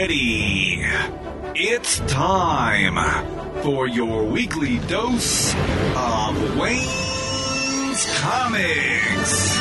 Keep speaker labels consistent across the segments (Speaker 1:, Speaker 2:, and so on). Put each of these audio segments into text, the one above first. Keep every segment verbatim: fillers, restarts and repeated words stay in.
Speaker 1: ready. It's time for your weekly dose of Wayne's Comics.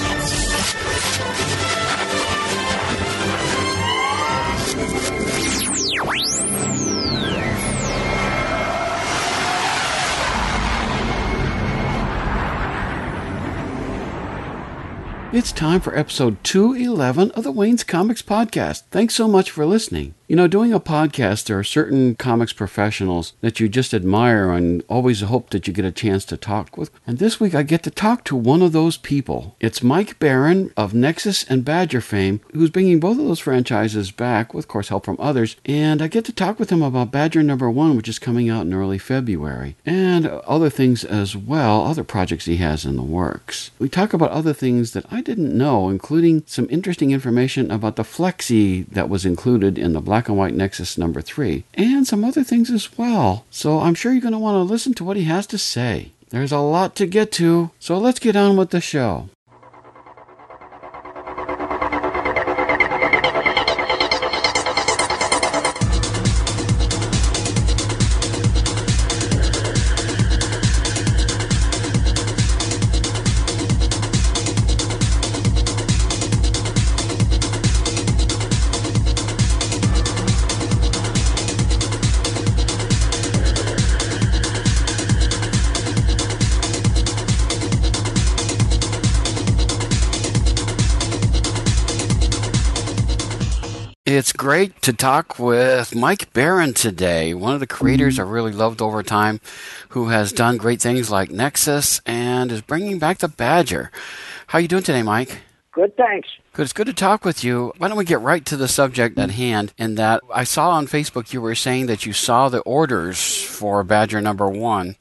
Speaker 2: It's time for episode two eleven of the Wayne's Comics Podcast. Thanks so much for listening. You know, doing a podcast, there are certain comics professionals that you just admire and always hope that you get a chance to talk with. And this week I get to talk to one of those people. It's Mike Baron of Nexus and Badger fame, who's bringing both of those franchises back with, of course, help from others. And I get to talk with him about Badger number one, which is coming out in early February. And other things as well, other projects he has in the works. We talk about other things that I didn't know, including some interesting information about the Flexi that was included in the Black and White Nexus number three, and some other things as well. So I'm sure you're going to want to listen to what he has to say. There's a lot to get to, so let's get on with the show. It's great to talk with Mike Baron today, one of the creators I really loved over time, who has done great things like Nexus and is bringing back the Badger. How are you doing today, Mike?
Speaker 3: Good, thanks.
Speaker 2: Good. It's good to talk with you. Why don't we get right to the subject at hand, in that I saw on Facebook you were saying that you saw the orders for Badger number one,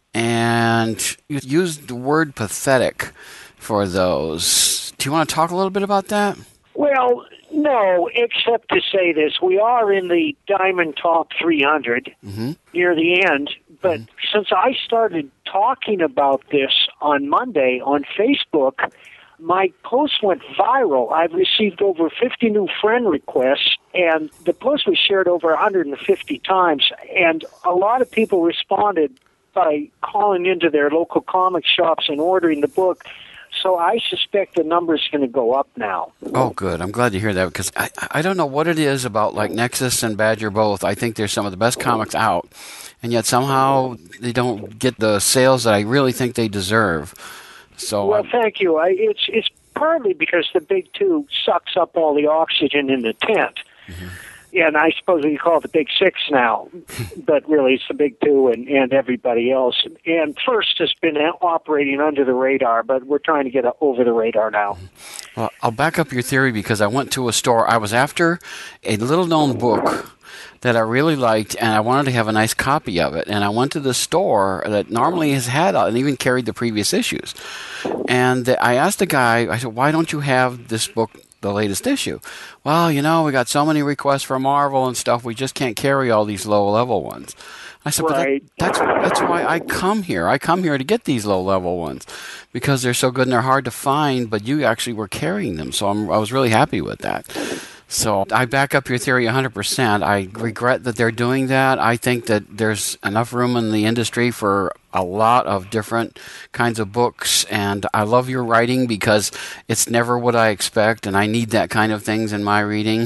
Speaker 2: and you used the word pathetic for those. Do you want to talk a little bit about that?
Speaker 3: Well, no, except to say this. We are in the Diamond Top three hundred mm-hmm. near the end, but mm-hmm. since I started talking about this on Monday on Facebook, my post went viral. I've received over fifty new friend requests, and the post was shared over one hundred fifty times, and a lot of people responded by calling into their local comic shops and ordering the book. So I suspect the number's going to go up now.
Speaker 2: Oh, good. I'm glad to hear that, because I, I don't know what it is about like Nexus and Badger both. I think they're some of the best comics out, and yet somehow they don't get the sales that I really think they deserve. So
Speaker 3: Well,
Speaker 2: I'm,
Speaker 3: thank you. I, it's, it's partly because the big two sucks up all the oxygen in the tent. Mm-hmm. Yeah, and I suppose we call it the Big Six now, but really it's the Big Two and, and everybody else. And First has been operating under the radar, but we're trying to get over the radar now.
Speaker 2: Well, I'll back up your theory, because I went to a store. I was after a little-known book that I really liked, and I wanted to have a nice copy of it. And I went to the store that normally has had and even carried the previous issues. And I asked the guy, I said, why don't you have this book, the latest issue? Well, you know, we got so many requests for Marvel and stuff, we just can't carry all these low-level ones. I said,
Speaker 3: right.
Speaker 2: but that, that's that's why I come here. I come here to get these low-level ones, because they're so good and they're hard to find, but you actually were carrying them, so I'm, I was really happy with that. So I back up your theory one hundred percent. I regret that they're doing that. I think that there's enough room in the industry for a lot of different kinds of books, and I love your writing because it's never what I expect, and I need that kind of things in my reading.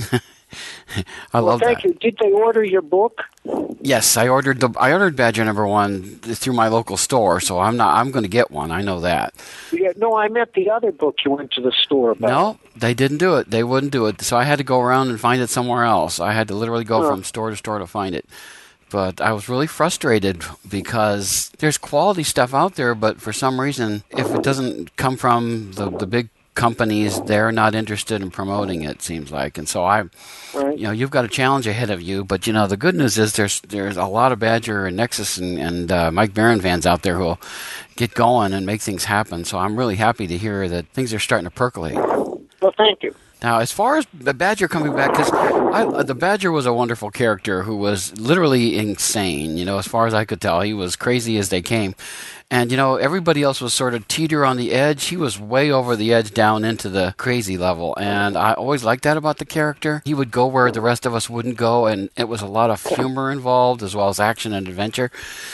Speaker 2: I
Speaker 3: well,
Speaker 2: love
Speaker 3: thank
Speaker 2: that.
Speaker 3: you. Did they order your book?
Speaker 2: Yes, I ordered the I ordered Badger number one through my local store, so I'm not I'm going to get one. I know that.
Speaker 3: Yeah, no, I meant the other book you went to the store about.
Speaker 2: No, they didn't do it. They wouldn't do it. So I had to go around and find it somewhere else. I had to literally go huh. from store to store to find it. But I was really frustrated because there's quality stuff out there, but for some reason, if it doesn't come from the the big companies, they're not interested in promoting it, seems like. And so I, right. you know, you've got a challenge ahead of you, but you know, the good news is there's there's a lot of Badger and Nexus and, and uh, Mike Baron fans out there who'll get going and make things happen. So I'm really happy to hear that things are starting to percolate.
Speaker 3: Well, thank you.
Speaker 2: Now, as far as the Badger coming back, because the Badger was a wonderful character who was literally insane, you know, as far as I could tell. He was crazy as they came. And, you know, everybody else was sort of teeter on the edge. He was way over the edge down into the crazy level. And I always liked that about the character. He would go where the rest of us wouldn't go, and it was a lot of humor involved as well as action and adventure.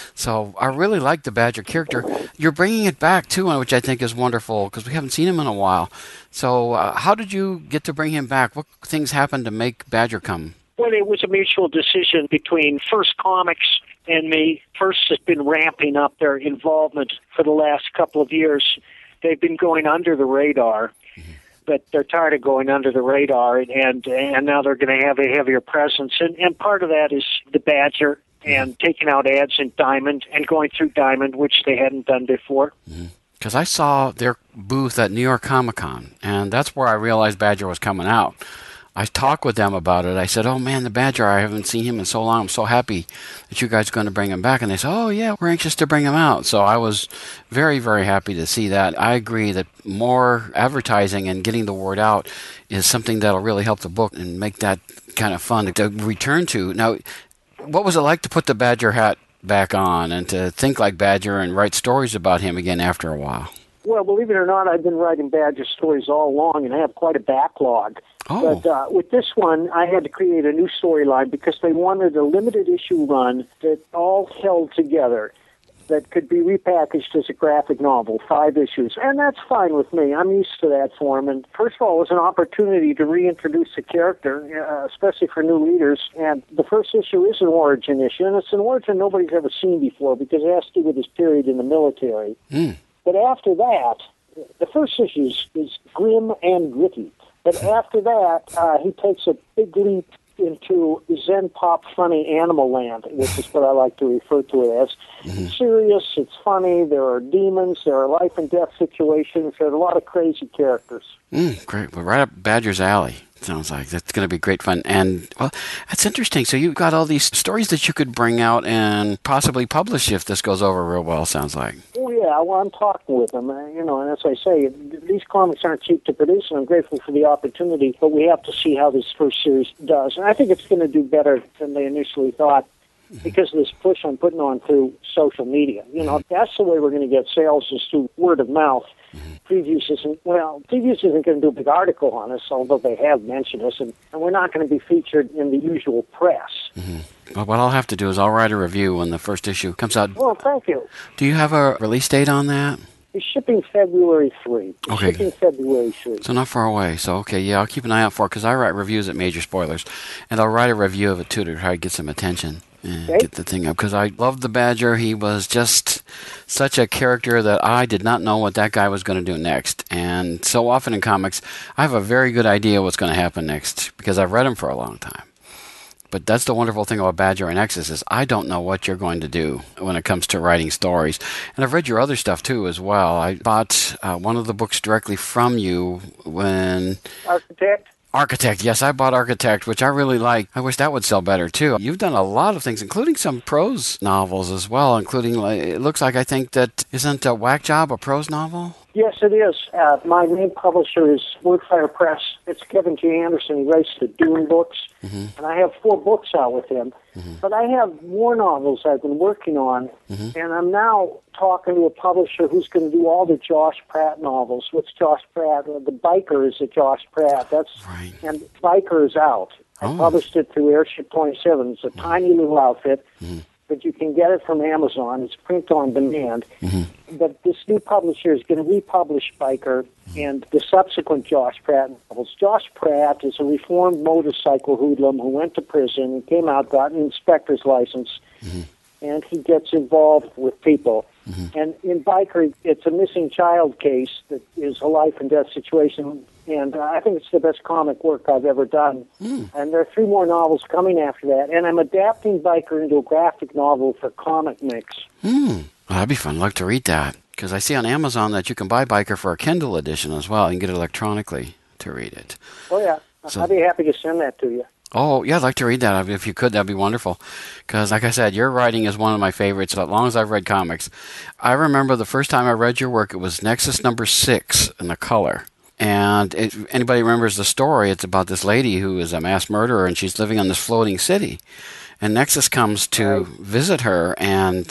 Speaker 2: So I really liked the Badger character. You're bringing it back, too, which I think is wonderful because we haven't seen him in a while. So uh, how did you get to bring him back? What things happened to make Badger come?
Speaker 3: Well, it was a mutual decision between First Comics and me. First has been ramping up their involvement for the last couple of years. They've been going under the radar, mm-hmm. but they're tired of going under the radar, and and, and now they're going to have a heavier presence. And, and part of that is the Badger mm-hmm. and taking out ads in Diamond and going through Diamond, which they hadn't done before.
Speaker 2: Because mm-hmm. I saw their booth at New York Comic Con, and that's where I realized Badger was coming out. I talked with them about it. I said, oh, man, the Badger, I haven't seen him in so long. I'm so happy that you guys are going to bring him back. And they said, oh, yeah, we're anxious to bring him out. So I was very, very happy to see that. I agree that more advertising and getting the word out is something that will really help the book and make that kind of fun to return to. Now, what was it like to put the Badger hat back on and to think like Badger and write stories about him again after a while?
Speaker 3: Well, believe it or not, I've been writing Badger stories all along, and I have quite a backlog.
Speaker 2: Oh.
Speaker 3: But uh, with this one, I had to create a new storyline because they wanted a limited issue run that all held together, that could be repackaged as a graphic novel, five issues. And that's fine with me. I'm used to that form. And first of all, it was an opportunity to reintroduce the character, uh, especially for new readers. And the first issue is an origin issue, and it's an origin nobody's ever seen before because it has to do with his period in the military.
Speaker 2: Mm.
Speaker 3: But after that, the first issue is, is grim and gritty. But after that, uh, he takes a big leap into Zen Pop Funny Animal Land, which is what I like to refer to it as. Mm-hmm. It's serious, it's funny, there are demons, there are life and death situations, there are a lot of crazy characters.
Speaker 2: Mm, great. Well, right up Badger's alley. Sounds like that's going to be great fun. And, well, that's interesting. So you've got all these stories that you could bring out and possibly publish if this goes over real well, sounds like.
Speaker 3: Oh, yeah. Well, I'm talking with them. Uh, you know, and as I say, these comics aren't cheap to produce, and I'm grateful for the opportunity, but we have to see how this first series does. And I think it's going to do better than they initially thought because of this push I'm putting on through social media. You know, that's the way we're going to get sales is through word of mouth. Mm-hmm. Previews isn't, well, Previews isn't going to do a big article on us, although they have mentioned us, and, and we're not going to be featured in the usual press.
Speaker 2: Mm-hmm. Well, what I'll have to do is I'll write a review when the first issue comes out.
Speaker 3: Well, thank you.
Speaker 2: Do you have a release date on that?
Speaker 3: It's shipping February third. It's
Speaker 2: okay.
Speaker 3: Shipping February third.
Speaker 2: So not far away. So, okay, yeah, I'll keep an eye out for it because I write reviews at Major Spoilers, and I'll write a review of it, too, to try to get some attention. And
Speaker 3: okay.
Speaker 2: Get the thing up because I loved the Badger. He was just such a character that I did not know what that guy was going to do next. And so often in comics, I have a very good idea what's going to happen next because I've read him for a long time. But that's the wonderful thing about Badger and Nexus is I don't know what you're going to do when it comes to writing stories. And I've read your other stuff too as well. I bought uh, one of the books directly from you when
Speaker 3: Architect.
Speaker 2: Architect, yes, I bought Architect, which I really like. I wish that would sell better, too. You've done a lot of things, including some prose novels as well, including, it looks like, I think that, isn't a Whack Job a prose novel?
Speaker 3: Yes, it is. Uh, my main publisher is Wordfire Press. It's Kevin J. Anderson. He writes the Dune books, mm-hmm. and I have four books out with him. Mm-hmm. But I have more novels I've been working on, mm-hmm. and I'm now talking to a publisher who's going to do all the Josh Pratt novels. What's Josh Pratt? The Biker is a Josh Pratt. That's
Speaker 2: right.
Speaker 3: And Biker is out.
Speaker 2: Oh.
Speaker 3: I published it through Airship twenty-seven. It's a mm-hmm. tiny little outfit. Mm-hmm. But you can get it from Amazon. It's print on demand. Mm-hmm. But this new publisher is going to republish Biker and the subsequent Josh Pratt novels. Josh Pratt is a reformed motorcycle hoodlum who went to prison and came out, got an inspector's license, mm-hmm. and he gets involved with people. Mm-hmm. And in Biker, it's a missing child case that is a life and death situation. And uh, I think it's the best comic work I've ever done. Mm. And there are three more novels coming after that. And I'm adapting Biker into a graphic novel for Comic Mix.
Speaker 2: Mm. Well, that'd be fun. I'd like to read that. Because I see on Amazon that you can buy Biker for a Kindle edition as well. You can get it electronically to read it.
Speaker 3: Oh, yeah. So, I'd be happy to send that to you.
Speaker 2: Oh, yeah, I'd like to read that. If you could, that'd be wonderful. Because, like I said, your writing is one of my favorites as long as I've read comics. I remember the first time I read your work, it was Nexus number six in the color. And if anybody remembers the story, it's about this lady who is a mass murderer, and she's living on this floating city. And Nexus comes to
Speaker 3: right.
Speaker 2: visit her, and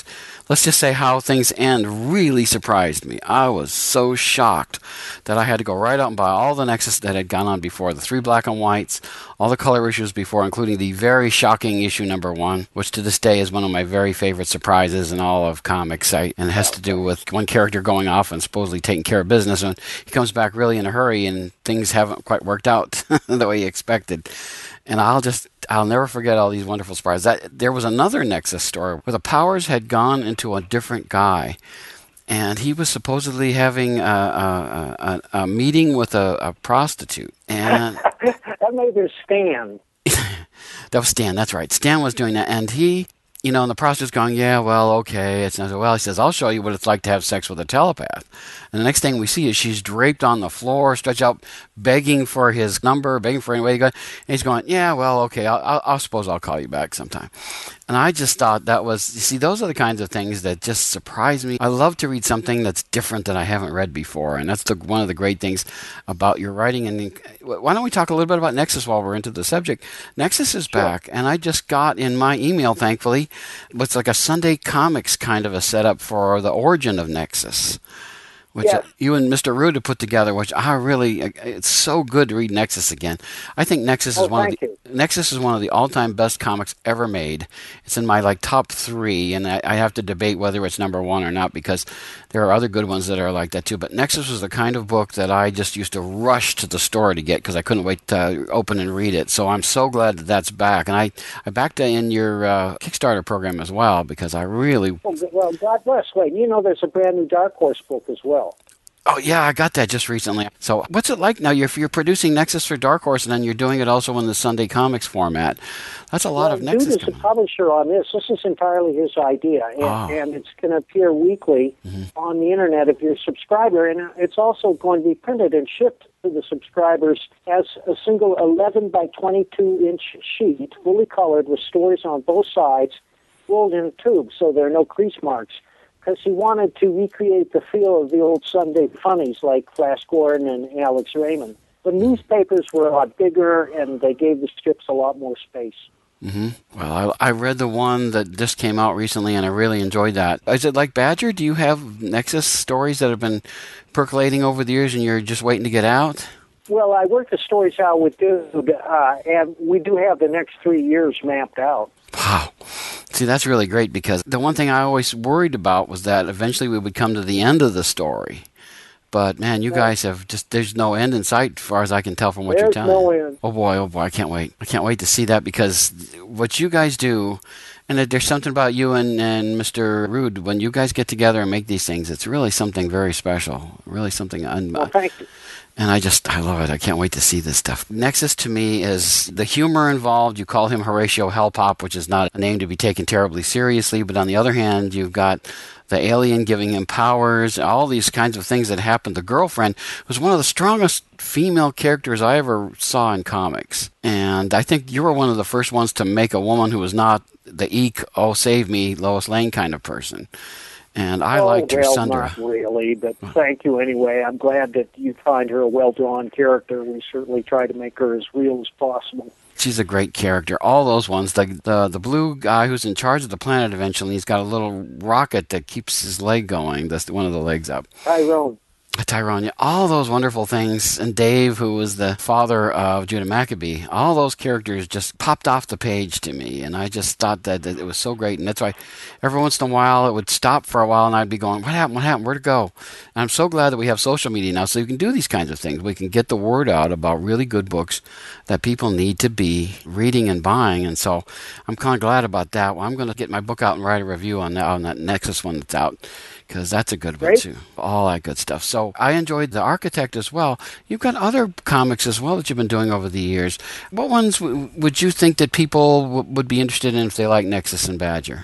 Speaker 2: let's just say how things end really surprised me. I was so shocked that I had to go right out and buy all the Nexus that had gone on before, the three black and whites, all the color issues before, including the very shocking issue number one, which to this day is one of my very favorite surprises in all of comics. I, and it has to do with one character going off and supposedly taking care of business, and he comes back really in a hurry, and things haven't quite worked out the way he expected. And I'll just, I'll never forget all these wonderful surprises. That, there was another Nexus story where the powers had gone into a different guy, and he was supposedly having a, a, a, a meeting with a, a prostitute. And
Speaker 3: that may be Stan.
Speaker 2: That was Stan, that's right. Stan was doing that, and he, you know, and the prostitute's going, yeah, well, okay. It's not, well, he says, I'll show you what it's like to have sex with a telepath. And the next thing we see is she's draped on the floor, stretched out, begging for his number, begging for any way to go. And he's going, yeah, well, okay, I'll, I'll, I'll suppose I'll call you back sometime. And I just thought that was, you see, those are the kinds of things that just surprise me. I love to read something that's different that I haven't read before. And that's the, one of the great things about your writing. And why don't we talk a little bit about Nexus while we're into the subject? Nexus is
Speaker 3: Sure.
Speaker 2: back, and I just got in my email, thankfully, what's like a Sunday Comics kind of a setup for the origin of Nexus, which
Speaker 3: Yes.
Speaker 2: you and Mister Rude have put together, which I really, it's so good to read Nexus again. I think Nexus
Speaker 3: Oh,
Speaker 2: is one of
Speaker 3: thank
Speaker 2: the
Speaker 3: you.
Speaker 2: Nexus is one of the all-time best comics ever made. It's in my like top three, and I, I have to debate whether it's number one or not because there are other good ones that are like that too. But Nexus was the kind of book that I just used to rush to the store to get because I couldn't wait to open and read it. So I'm so glad that that's back, and I I backed in your uh, Kickstarter program as well because I really.
Speaker 3: Well, g- well, God bless. Wait, you know there's a brand new Dark Horse book as well.
Speaker 2: Oh, yeah, I got that just recently. So what's it like now? You're, you're producing Nexus for Dark Horse, and then you're doing it also in the Sunday Comics format. That's a lot
Speaker 3: well,
Speaker 2: of Nexus.
Speaker 3: Dude is the publisher on this. This is entirely his idea, and,
Speaker 2: Oh.
Speaker 3: and it's going to appear weekly
Speaker 2: Mm-hmm.
Speaker 3: on the internet if you're a subscriber, and it's also going to be printed and shipped to the subscribers as a single eleven by twenty-two inch sheet, fully colored with stories on both sides, rolled in a tube, so there are no crease marks. Because he wanted to recreate the feel of the old Sunday funnies like Flash Gordon and Alex Raymond. The newspapers were a lot bigger, and they gave the strips a lot more space.
Speaker 2: Mm-hmm. Well, I, I read the one that just came out recently, and I really enjoyed that. Is it like Badger? Do you have Nexus stories that have been percolating over the years, and you're just waiting to get out?
Speaker 3: Well, I worked the stories out with Dude, uh, and we do have the next three years mapped out.
Speaker 2: Wow. See, that's really great because the one thing I always worried about was that eventually we would come to the end of the story. But, man, you guys have just, there's no end in sight as far as I can tell from what
Speaker 3: There's
Speaker 2: you're telling
Speaker 3: no
Speaker 2: me.
Speaker 3: end.
Speaker 2: Oh, boy, oh, boy, I can't wait. I can't wait to see that because what you guys do, and there's something about you and, and Mister Rude, when you guys get together and make these things, it's really something very special, really something un-
Speaker 3: Well, thank you.
Speaker 2: And I just, I love it. I can't wait to see this stuff. Nexus to me is the humor involved. You call him Horatio Hellpop, which is not a name to be taken terribly seriously. But on the other hand, you've got the alien giving him powers, all these kinds of things that happened. The girlfriend was one of the strongest female characters I ever saw in comics. And I think you were one of the first ones to make a woman who was not the eek, oh, save me, Lois Lane kind of person. And I
Speaker 3: oh,
Speaker 2: liked her
Speaker 3: well,
Speaker 2: Sundra.
Speaker 3: not really, but thank you anyway. I'm glad that you find her a well-drawn character. We certainly try to make her as real as possible.
Speaker 2: She's a great character. All those ones. The, the the blue guy who's in charge of the planet eventually, he's got a little rocket that keeps his leg going. That's one of the legs up.
Speaker 3: Tyrone.
Speaker 2: Tyrone, yeah, all those wonderful things. And Dave, who was the father of Judah Maccabee, all those characters just popped off the page to me. And I just thought that, that it was so great. And that's why every once in a while it would stop for a while and I'd be going, what happened? What happened? Where'd it go? And I'm so glad that we have social media now so you can do these kinds of things. We can get the word out about really good books that people need to be reading and buying. And so I'm kind of glad about that. Well, I'm going to get my book out and write a review on that, on that Nexus one that's out. Because that's a good one,
Speaker 3: Great.
Speaker 2: too. All that good stuff. So I enjoyed The Architect as well. You've got other comics as well that you've been doing over the years. What ones w- would you think that people w- would be interested in if they like Nexus and Badger?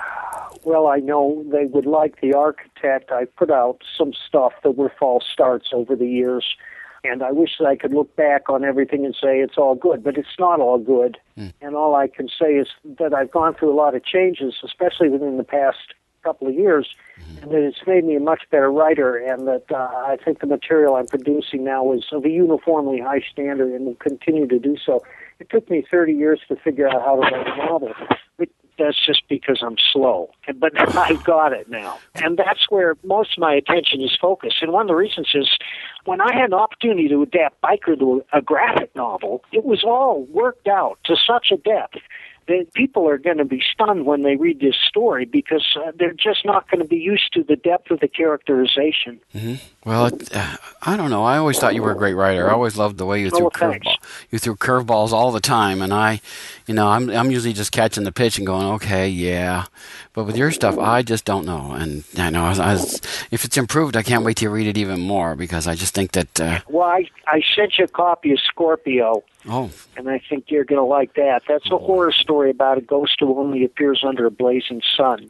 Speaker 3: Well, I know they would like The Architect. I put out some stuff that were false starts over the years, and I wish that I could look back on everything and say it's all good, but it's not all good. Mm. And all I can say is that I've gone through a lot of changes, especially within the past couple of years, mm-hmm. and that it's made me a much better writer, and that uh, I think the material I'm producing now is of a uniformly high standard and will continue to do so. It took me thirty years to figure out how to write a novel. But that's just because I'm slow. But I've got it now. And that's where most of my attention is focused. And one of the reasons is when I had an opportunity to adapt Biker to a graphic novel, it was all worked out to such a depth that people are going to be stunned when they read this story because uh, they're just not going to be used to the depth of the characterization.
Speaker 2: Mm-hmm. Well, it, uh, I don't know. I always thought you were a great writer. I always loved the way you threw
Speaker 3: Oh,
Speaker 2: curveballs. You threw curveballs all the time, and I, you know, I'm I'm usually just catching the pitch and going, okay, yeah. But with your stuff, I just don't know. And I know I was, I was, if it's improved, I can't wait to read it even more because I just think that. Uh,
Speaker 3: well, I I sent you a copy of Scorpio.
Speaker 2: Oh.
Speaker 3: And I think you're going to like that. That's a horror story about a ghost who only appears under a blazing sun.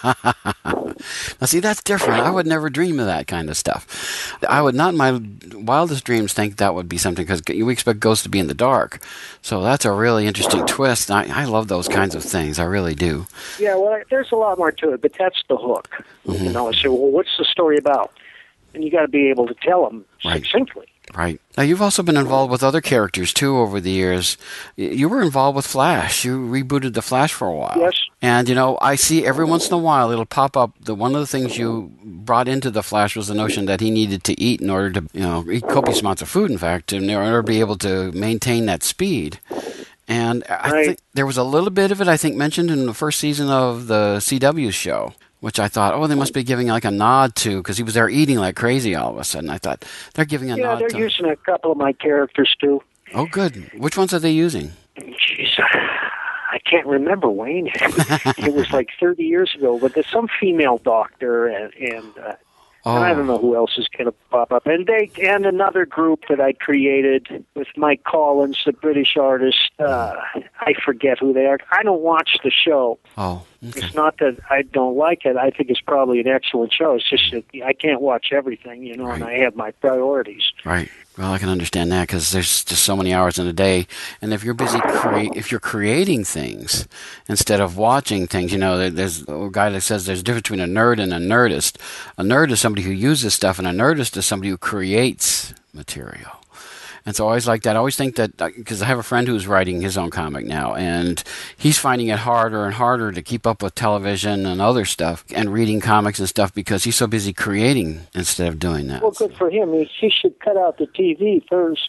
Speaker 2: Now, see, that's different. I would never dream of that kind of stuff. I would not in my wildest dreams think that would be something, because we expect ghosts to be in the dark. So that's a really interesting twist. I, I love those kinds of things. I really do.
Speaker 3: Yeah, well, there's a lot more to it, but that's the hook. Mm-hmm. You know, I say, well, what's the story about? And you got to be able to tell them
Speaker 2: right.
Speaker 3: succinctly.
Speaker 2: Right. Now, you've also been involved with other characters, too, over the years. You were involved with Flash. You rebooted The Flash for a while.
Speaker 3: Yes.
Speaker 2: And, you know, I see every once in a while it'll pop up that one of the things you brought into The Flash was the notion that he needed to eat in order to, you know, eat copious amounts of food, in fact, in order to be able to maintain that speed. And I
Speaker 3: right.
Speaker 2: think there was a little bit of it, I think, mentioned in the first season of the C W show, which I thought, oh, they must be giving like a nod to, because he was there eating like crazy all of a sudden. I thought, they're giving a
Speaker 3: yeah,
Speaker 2: nod to...
Speaker 3: Yeah, they're using a couple of my characters, too.
Speaker 2: Oh, good. Which ones are they using?
Speaker 3: Jeez, I can't remember, Wayne. It was like thirty years ago, but there's some female doctor, and, and uh,
Speaker 2: oh.
Speaker 3: I don't know who else is going to pop up. And they and another group that I created with Mike Collins, the British artist. Uh, I forget who they are. I don't watch the show.
Speaker 2: Oh. Okay.
Speaker 3: It's not that I don't like it. I think it's probably an excellent show. It's just that I can't watch everything, you know,
Speaker 2: right.
Speaker 3: and I have my priorities.
Speaker 2: Right. Well, I can understand that because there's just so many hours in a day, and if you're busy, crea- if you're creating things instead of watching things, you know, there's a guy that says there's a difference between a nerd and a nerdist. A nerd is somebody who uses stuff, and a nerdist is somebody who creates material. And so I always like that. I always think that, because I have a friend who's writing his own comic now, and he's finding it harder and harder to keep up with television and other stuff and reading comics and stuff because he's so busy creating instead of doing that.
Speaker 3: Well, good for him. He, he should cut out the T V first.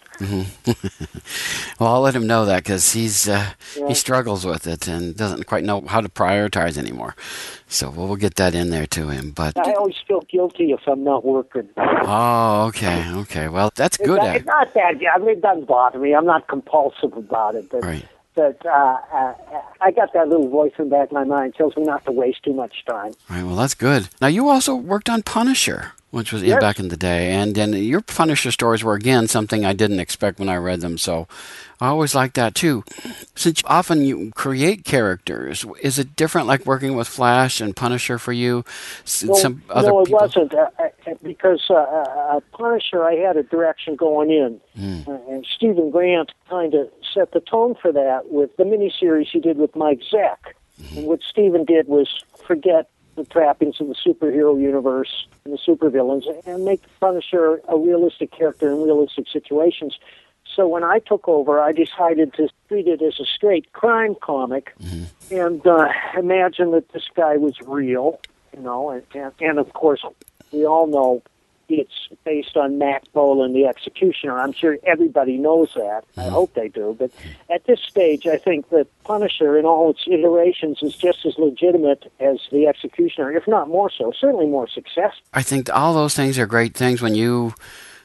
Speaker 2: Mm-hmm. Well, I'll let him know that because he's uh, yeah. he struggles with it and doesn't quite know how to prioritize anymore. So we'll, we'll get that in there to him. But
Speaker 3: I always feel guilty if I'm not working.
Speaker 2: Oh, okay, okay. Well, that's good.
Speaker 3: It's, it's not that. I mean, it doesn't bother me. I'm not compulsive about it. But,
Speaker 2: right.
Speaker 3: but uh, uh, I got that little voice in the back of my mind tells me not to waste too much time.
Speaker 2: Right. Well, that's good. Now, you also worked on Punisher, which was
Speaker 3: yes.
Speaker 2: in back in the day, and then your Punisher stories were again something I didn't expect when I read them. So I always like that too. Since often you create characters, is it different, like working with Flash and Punisher for you?
Speaker 3: Well,
Speaker 2: Some other
Speaker 3: no, it
Speaker 2: people?
Speaker 3: wasn't uh, because uh, uh, Punisher, I had a direction going in, mm. uh, and Stephen Grant kind of set the tone for that with the miniseries he did with Mike Zeck. Mm-hmm. And what Stephen did was forget the trappings of the superhero universe and the supervillains and make the Punisher a realistic character in realistic situations. So when I took over, I decided to treat it as a straight crime comic mm-hmm. and uh, imagine that this guy was real, you know, and, and, and of course, we all know it's based on Mac Bolan, the Executioner. I'm sure everybody knows that. Mm-hmm. I hope they do. But at this stage, I think that Punisher in all its iterations is just as legitimate as the Executioner, if not more so, certainly more successful.
Speaker 2: I think all those things are great things when you...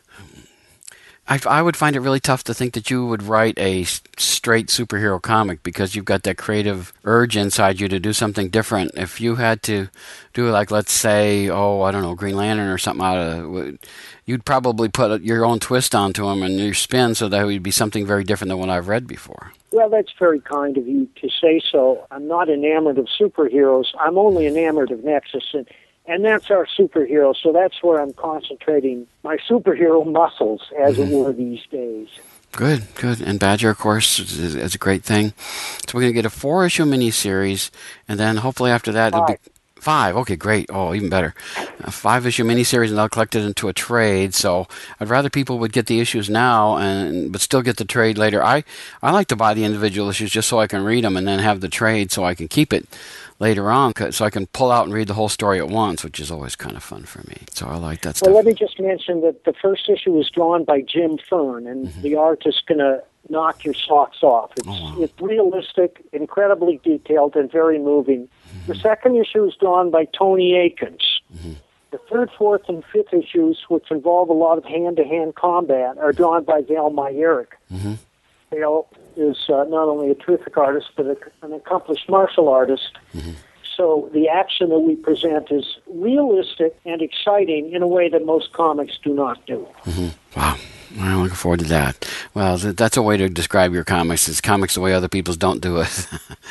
Speaker 2: I, I would find it really tough to think that you would write a straight superhero comic because you've got that creative urge inside you to do something different. If you had to do, like, let's say, oh, I don't know, Green Lantern or something out of, you'd probably put your own twist onto him and your spin so that it would be something very different than what I've read before.
Speaker 3: Well, that's very kind of you to say so. I'm not enamored of superheroes. I'm only enamored of Nexus, and And that's our superhero, so that's where I'm concentrating my superhero muscles, as mm-hmm. it were, these days.
Speaker 2: Good, good. And Badger, of course, is, is a great thing. So we're going to get a four-issue miniseries, and then hopefully after that, it'll be Five. Okay, great. Oh, even better. A five-issue miniseries, and I'll collect it into a trade. So I'd rather people would get the issues now, and but still get the trade later. I, I like to buy the individual issues just so I can read them, and then have the trade so I can keep it later on, so I can pull out and read the whole story at once, which is always kind of fun for me. So I like that stuff.
Speaker 3: Well, let me just mention that the first issue was drawn by Jim Fern, and mm-hmm. the art is going to knock your socks off. It's, oh, wow. it's realistic, incredibly detailed, and very moving. Mm-hmm. The second issue is drawn by Tony Akins. Mm-hmm. The third, fourth, and fifth issues, which involve a lot of hand-to-hand combat, are drawn by Val Myerick. Mm-hmm. Val is uh, not only a terrific artist, but a, an accomplished martial artist. Mm-hmm. So the action that we present is realistic and exciting in a way that most comics do not do.
Speaker 2: Mm-hmm. Wow. I'm looking forward to that. Well, that's a way to describe your comics, is comics the way other people's don't do it,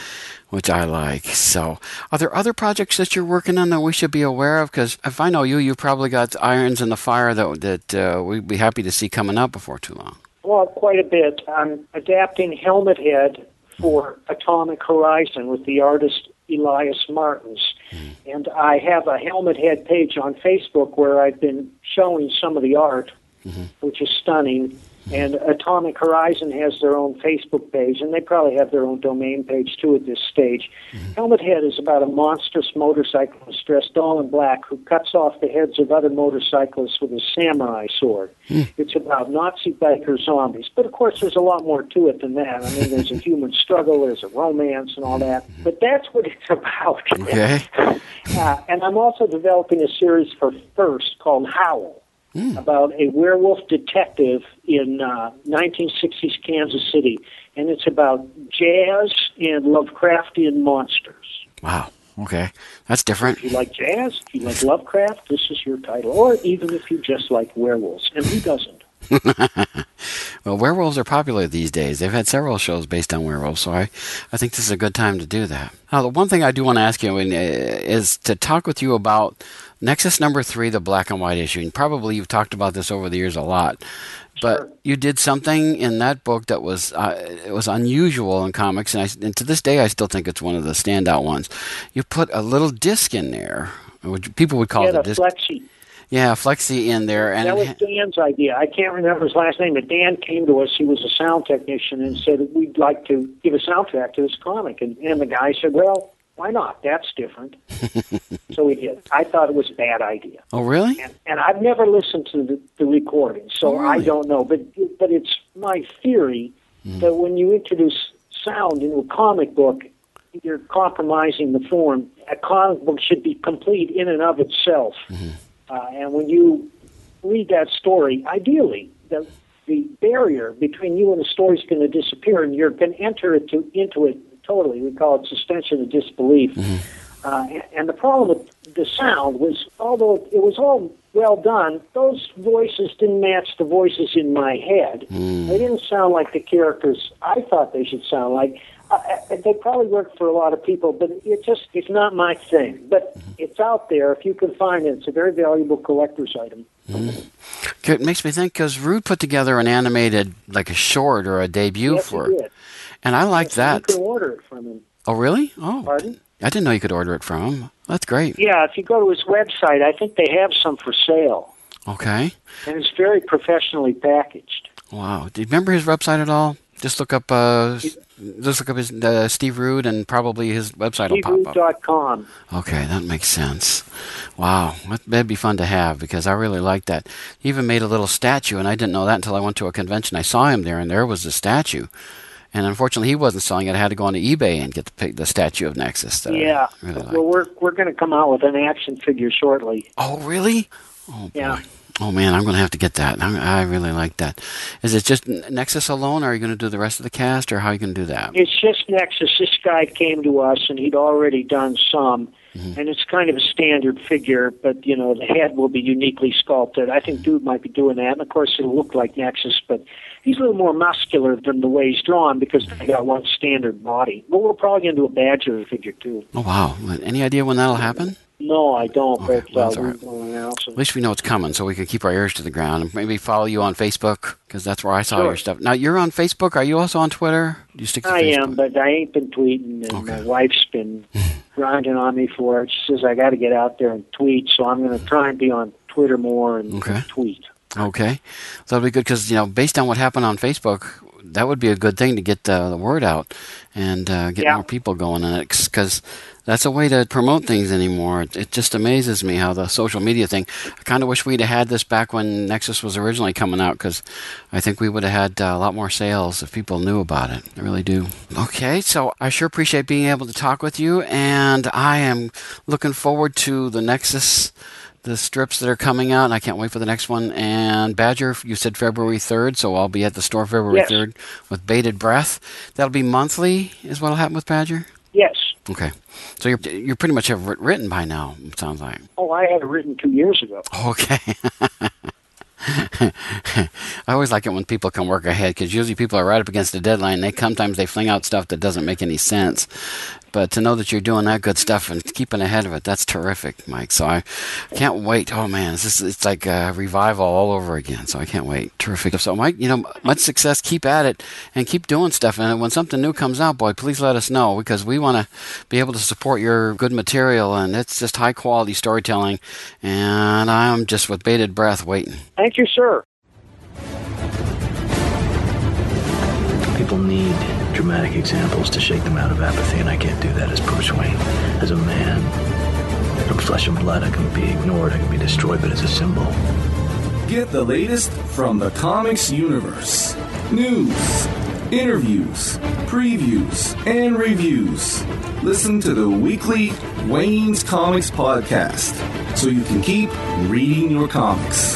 Speaker 2: which I like. So are there other projects that you're working on that we should be aware of? Because if I know you, you've probably got irons in the fire that, that uh, we'd be happy to see coming up before too long.
Speaker 3: Well, quite a bit. I'm adapting Helmet Head for Atomic Horizon with the artist Elias Martins. Mm. And I have a Helmet Head page on Facebook where I've been showing some of the art, mm-hmm. which is stunning. Mm-hmm. And Atomic Horizon has their own Facebook page, and they probably have their own domain page, too, at this stage. Mm-hmm. Helmet Head is about a monstrous motorcyclist dressed all in black who cuts off the heads of other motorcyclists with a samurai sword. Mm. It's about Nazi biker zombies. But, of course, there's a lot more to it than that. I mean, there's a human struggle, there's a romance and all that. But that's what it's about.
Speaker 2: Okay.
Speaker 3: uh, and I'm also developing a series for First called Howl. Mm. About a werewolf detective in uh, nineteen sixties Kansas City, and it's about jazz and Lovecraftian monsters.
Speaker 2: Wow, okay, that's different.
Speaker 3: If you like jazz, if you like Lovecraft, this is your title, or even if you just like werewolves, and who doesn't?
Speaker 2: Well, werewolves are popular these days. They've had several shows based on werewolves, so I, I think this is a good time to do that. Now, the one thing I do want to ask you is to talk with you about Nexus number three, the black and white issue. And probably you've talked about this over the years a lot. But sure. You did something in that book that was uh, it was unusual in comics, and, I, and to this day I still think it's one of the standout ones. You put a little disc in there. Which people would call
Speaker 3: yeah,
Speaker 2: it a
Speaker 3: the
Speaker 2: disc.
Speaker 3: Flexi.
Speaker 2: Yeah, Flexi in there. And
Speaker 3: that was Dan's idea. I can't remember his last name, but Dan came to us. He was a sound technician and said, we'd like to give a soundtrack to this comic. And, and the guy said, well, why not? That's different. So we did. I thought it was a bad idea.
Speaker 2: Oh, really?
Speaker 3: And, and I've never listened to the, the recording, so oh, really? I don't know. But, but it's my theory mm. that when you introduce sound into a comic book, you're compromising the form. A comic book should be complete in and of itself. Mm-hmm. Uh, and when you read that story, ideally, the, the barrier between you and the story is going to disappear, and you're going to enter it to, into it totally. We call it suspension of disbelief. Mm-hmm. Uh, and, and the problem with the sound was, although it was all well done, those voices didn't match the voices in my head. Mm. They didn't sound like the characters I thought they should sound like. Uh, they probably work for a lot of people, but it just it's not my thing. But mm-hmm. it's out there. If you can find it, it's a very valuable collector's item.
Speaker 2: Mm-hmm. It makes me think, because Rude put together an animated, like a short or a debut
Speaker 3: yes,
Speaker 2: for
Speaker 3: it.
Speaker 2: it. And I like
Speaker 3: yes,
Speaker 2: that.
Speaker 3: You can order it from him.
Speaker 2: Oh, really? Oh,
Speaker 3: pardon?
Speaker 2: I didn't know you could order it from him. That's great.
Speaker 3: Yeah, if you go to his website, I think they have some for sale.
Speaker 2: Okay.
Speaker 3: And it's very professionally packaged.
Speaker 2: Wow. Do you remember his website at all? Just look up uh, just look up his uh, Steve Rude, and probably his website will pop up.
Speaker 3: Steve Rude dot com.
Speaker 2: Okay, that makes sense. Wow, that'd be fun to have, because I really like that. He even made a little statue, and I didn't know that until I went to a convention. I saw him there, and there was the statue. And unfortunately, he wasn't selling it. I had to go onto eBay and get the, the statue of Nexus. That
Speaker 3: yeah.
Speaker 2: I really
Speaker 3: well, we're we're going to come out with an action figure shortly.
Speaker 2: Oh, really? Oh, boy.
Speaker 3: Yeah.
Speaker 2: Oh, man, I'm going to have to get that. I, I really like that. Is it just Nexus alone, or are you going to do the rest of the cast, or how are you going to do that?
Speaker 3: It's just Nexus. This guy came to us, and he'd already done some, mm-hmm. and it's kind of a standard figure, but, you know, the head will be uniquely sculpted. I think Dude might be doing that, and, of course, it'll look like Nexus, but he's a little more muscular than the way he's drawn, because they got one standard body. But we're probably going to do a Badger figure, too.
Speaker 2: Oh, wow. Any idea when that'll happen?
Speaker 3: No, I don't,
Speaker 2: okay.
Speaker 3: but
Speaker 2: well,
Speaker 3: uh,
Speaker 2: right.
Speaker 3: we'll announce
Speaker 2: At least we know it's coming, so we can keep our ears to the ground and maybe follow you on Facebook, because that's where I saw
Speaker 3: Sure.
Speaker 2: your stuff. Now, you're on Facebook. Are you also on Twitter? Do you stick to
Speaker 3: I
Speaker 2: Facebook?
Speaker 3: am, but I ain't been tweeting, and
Speaker 2: Okay.
Speaker 3: my wife's been grinding on me for it. She says I got to get out there and tweet, so I'm going to try and be on Twitter more and,
Speaker 2: Okay.
Speaker 3: and tweet.
Speaker 2: Okay. So that'll be good because, you know, based on what happened on Facebook, that would be a good thing to get uh, the word out and uh, get
Speaker 3: Yeah.
Speaker 2: more people going in it, because that's a way to promote things anymore. It, it just amazes me how the social media thing, I kind of wish we'd have had this back when Nexus was originally coming out, because I think we would have had uh, a lot more sales if people knew about it. I really do. Okay, so I sure appreciate being able to talk with you, and I am looking forward to the Nexus, the strips that are coming out, and I can't wait for the next one. And Badger, you said February third, so I'll be at the store February
Speaker 3: Yes.
Speaker 2: third with Bated Breath. That'll be monthly, is what'll happen with Badger?
Speaker 3: Yes.
Speaker 2: Okay. So you're you pretty much have writ- written by now, it sounds like.
Speaker 3: Oh, I had it written two years ago.
Speaker 2: Okay. I always like it when people can work ahead, because usually people are right up against the deadline. They sometimes they fling out stuff that doesn't make any sense. But to know that you're doing that good stuff and keeping ahead of it, that's terrific, Mike. So I can't wait. Oh, man, it's, just, it's like a revival all over again. So I can't wait. Terrific. So, Mike, you know, much success. Keep at it and keep doing stuff. And when something new comes out, boy, please let us know, because we want to be able to support your good material. And it's just high-quality storytelling. And I'm just with bated breath waiting.
Speaker 3: Thank you, sir.
Speaker 4: People need dramatic examples to shake them out of apathy, and I can't do that as Bruce Wayne. As a man, I'm flesh and blood. I can be ignored, I can be destroyed, but as a symbol.
Speaker 1: Get the latest from the comics universe. News, interviews, previews, and reviews. Listen to the weekly Wayne's Comics podcast so you can keep reading your comics.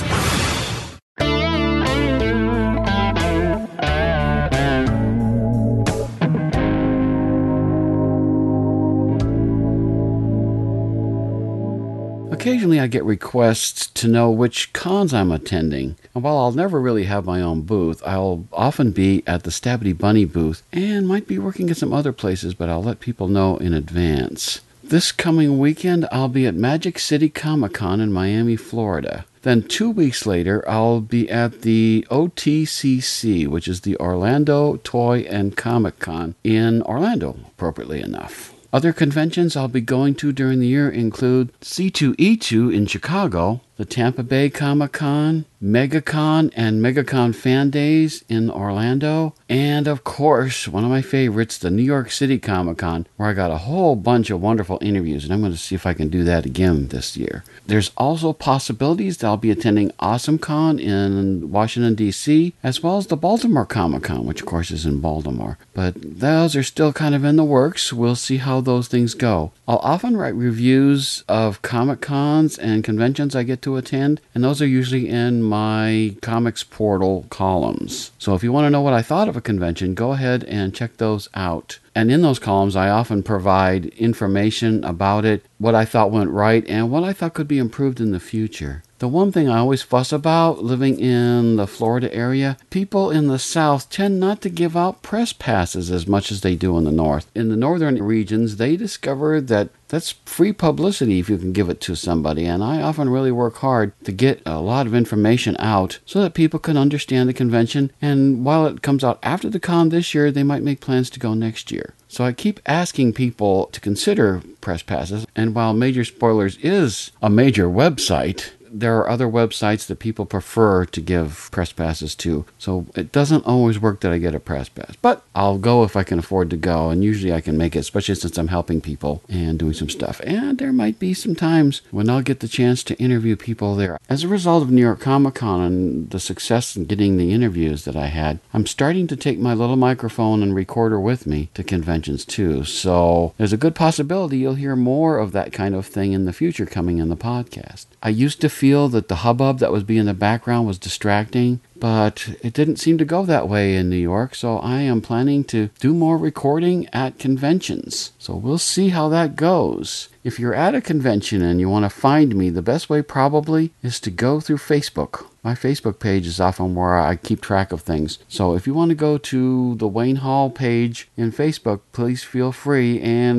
Speaker 2: Occasionally I get requests to know which cons I'm attending. And while I'll never really have my own booth, I'll often be at the Stabity Bunny booth and might be working at some other places, but I'll let people know in advance. This coming weekend, I'll be at Magic City Comic Con in Miami, Florida. Then two weeks later, I'll be at the O T C C, which is the Orlando Toy and Comic Con in Orlando, appropriately enough. Other conventions I'll be going to during the year include C two E two in Chicago, the Tampa Bay Comic Con, MegaCon and MegaCon Fan Days in Orlando, and of course, one of my favorites, the New York City Comic Con, where I got a whole bunch of wonderful interviews, and I'm going to see if I can do that again this year. There's also possibilities that I'll be attending AwesomeCon in Washington, D C, as well as the Baltimore Comic Con, which of course is in Baltimore. But those are still kind of in the works. We'll see how those things go. I'll often write reviews of Comic Cons and conventions I get to attend, and those are usually in my Comics Portal columns. So if you want to know what I thought of a convention, go ahead and check those out. And in those columns, I often provide information about it, what I thought went right, and what I thought could be improved in the future. The one thing I always fuss about living in the Florida area, people in the South tend not to give out press passes as much as they do in the North. In the northern regions, they discover that that's free publicity if you can give it to somebody, and I often really work hard to get a lot of information out so that people can understand the convention, and while it comes out after the con this year, they might make plans to go next year. So I keep asking people to consider press passes, and while Major Spoilers is a major website, there are other websites that people prefer to give press passes to. So it doesn't always work that I get a press pass. But I'll go if I can afford to go, and usually I can make it, especially since I'm helping people and doing some stuff. And there might be some times when I'll get the chance to interview people there. As a result of New York Comic Con and the success in getting the interviews that I had, I'm starting to take my little microphone and recorder with me to conventions too. So there's a good possibility you'll hear more of that kind of thing in the future coming in the podcast. I used to feel that the hubbub that was being in the background was distracting, but it didn't seem to go that way in New York, so I am planning to do more recording at conventions. So we'll see how that goes. If you're at a convention and you want to find me, the best way probably is to go through Facebook. My Facebook page is often where I keep track of things. So if you want to go to the Wayne Hall page in Facebook, please feel free. And if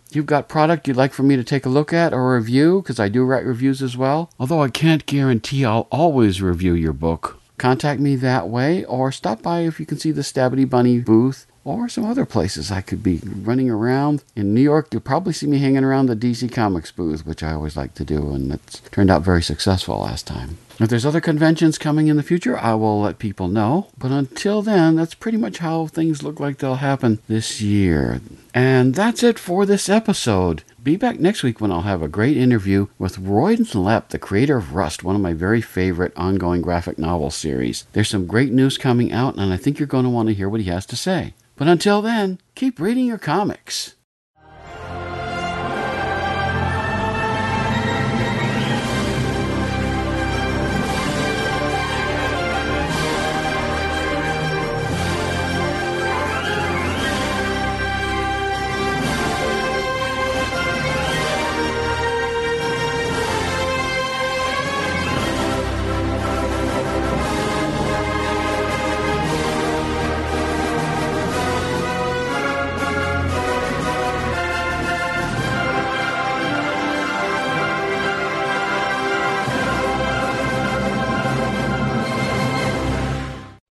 Speaker 2: you've got product you'd like for me to take a look at or review, because I do write reviews as well, although I can't guarantee I'll always review your book, contact me that way, or stop by if you can see the Stabity Bunny booth or some other places I could be running around. In New York, you'll probably see me hanging around the D C Comics booth, which I always like to do, and it's turned out very successful last time. If there's other conventions coming in the future, I will let people know. But until then, that's pretty much how things look like they'll happen this year. And that's it for this episode. Be back next week when I'll have a great interview with Royden Lepp, the creator of Rust, one of my very favorite ongoing graphic novel series. There's some great news coming out, and I think you're going to want to hear what he has to say. But until then, keep reading your comics.